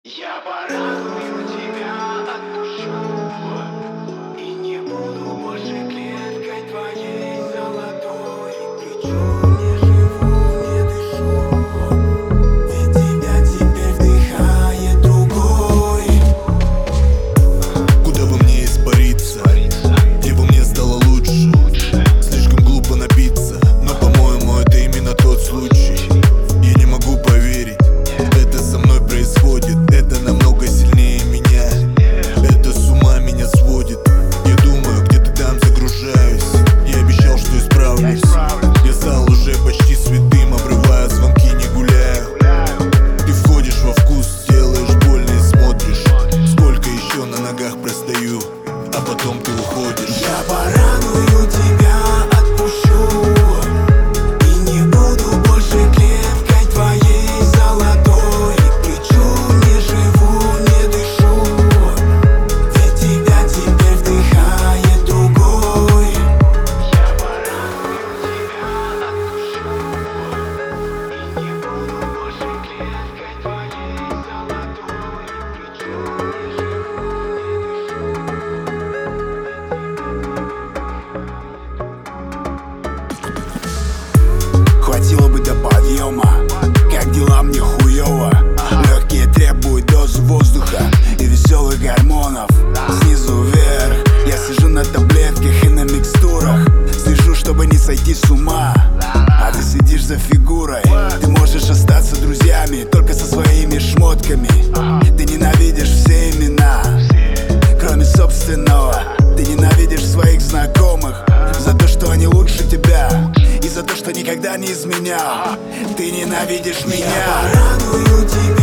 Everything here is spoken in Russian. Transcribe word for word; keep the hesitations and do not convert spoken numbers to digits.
Я порадую тебя, отпущу, и не буду больше клеткой твоей золотой. Кричу, не живу, не дышу, ведь тебя теперь вдыхает другой. Куда бы мне испариться, где бы мне стало лучше. Слишком глупо напиться, но, по-моему, это именно тот случай. Я не могу поверить, это со мной происходит. Это намного сильнее меня, это с ума меня сводит. Я думаю, где-то там загружаюсь. Я обещал, что исправлюсь. Я стал уже почти святым, обрываю звонки, не гуляю. Ты входишь во вкус, делаешь больно и смотришь. Сколько еще на ногах простою, а потом ты уходишь. Я порадую тебя, отпущу, и не буду больше клеткой твоей золотой. Кричу, не живу, не дышу, ведь тебя теперь вдыхает другой. Я порадую тебя, отпущу, и не буду больше клеткой твоей золотой. Кричу, не живу, Хватило бы до подъема, как дела мне хуёво. Легкие требуют дозу воздуха и веселых гормонов. Снизу вверх, я сижу на таблетках и на микстурах. Слежу, чтобы не сойти с ума, а ты следишь за фигурой. Ты можешь остаться друзьями только со своими шмотками. Ты ненавидишь все имена, кроме собственного. Ты ненавидишь своих знакомых за то, что они лучше тебя, и за то, что никогда не изменял. Ты ненавидишь меня. я порадую тебя.